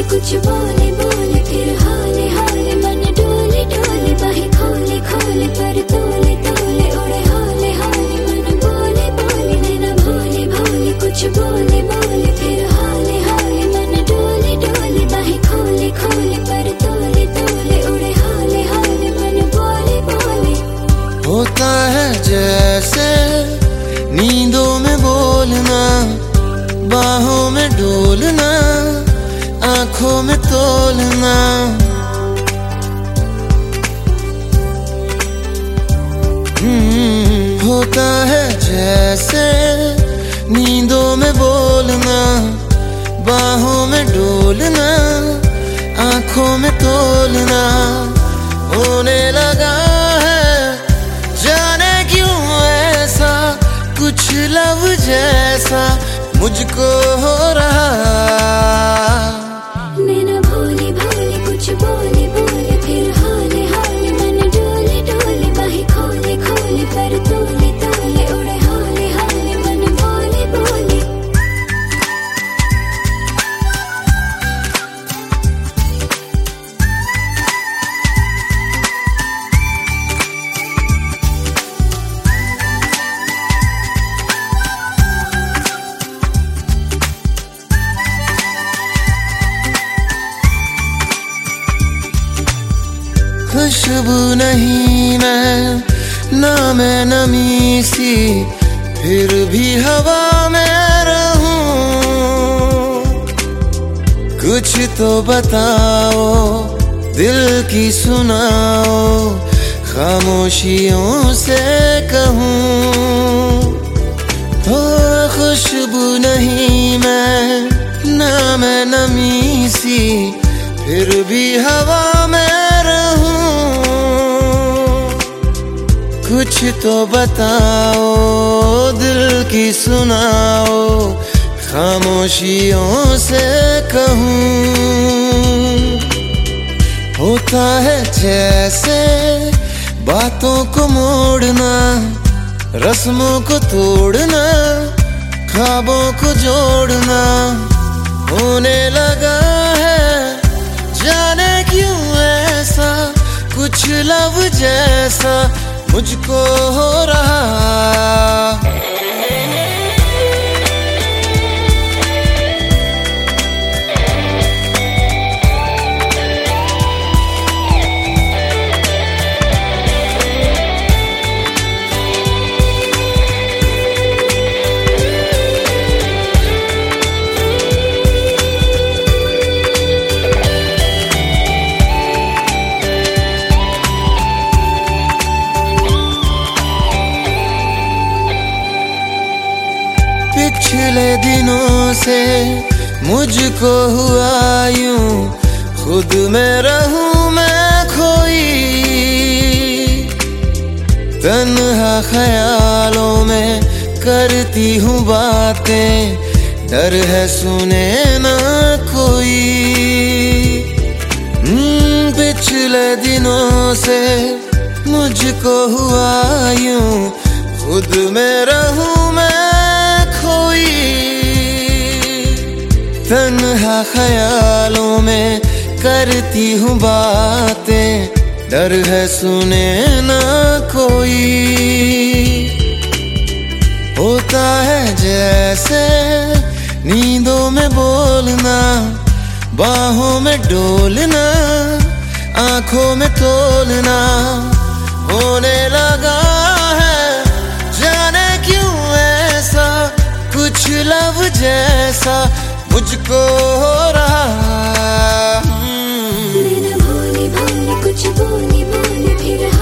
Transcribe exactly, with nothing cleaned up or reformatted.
कुछ बोले बोले फिर हाले हाले मन डोले डोले बाहें खोले खोले पर तोले तोले उड़े हाले हाले मन बोले बोले नैना भोले भोले कुछ बोले बोले फिर हाले हाले मन डोले डोले बाहें खोले खोले पर तोले तोले उड़े हाले हाले मन बोले बोले। होता है जैसे नींदों में बोलना, बाहों में डोलना, आंखों में तोलना। हम्म, होता है जैसे नींदों में बोलना, बाहों में डोलना, आंखों में तोलना। होने लगा है जाने क्यों ऐसा कुछ लव जैसा मुझको हो रहा। नैना भोले भोले कुछ बोले बोले फिर हाले हाले मन डोले डोले बाहें खोले खोले पर तोले तोले उड़े हाले हाले मन बोले बोले। खुशबू नहीं मैं ना मैं नमी सी, फिर भी हवा में रहूं। कुछ तो बताओ दिल की सुनाओ, खामोशियों से कहूं। हो खुशबू नहीं मैं ना मैं नमी सी, फिर भी हवा में रहूं। कुछ तो बताओ दिल की सुनाओ, खामोशियों से कहूं। होता है जैसे बातों को मोड़ना, रस्मों को तोड़ना, ख्वाबों को जोड़ना। होने लगा है जाने क्यों ऐसा कुछ लव जैसा मुझको हो रहा। पिछले दिनों से मुझको हुआ यूं, खुद में रहूं मैं खोई। तन्हा ख्यालों में करती हूँ बातें, डर है सुने ना कोई। पिछले दिनों से मुझको हुआ यूं, खुद में रहूं मैं खोई। तन्हा ख्यालों में करती हूँ बातें, डर है सुने ना कोई। होता है जैसे नींदों में बोलना, बाहों में डोलना, आंखों में तोलना। होने लगा है जाने क्यों ऐसा कुछ लव जैसा मुझको हो रहा। नैना भोले भोले कुछ बोले बोले फिर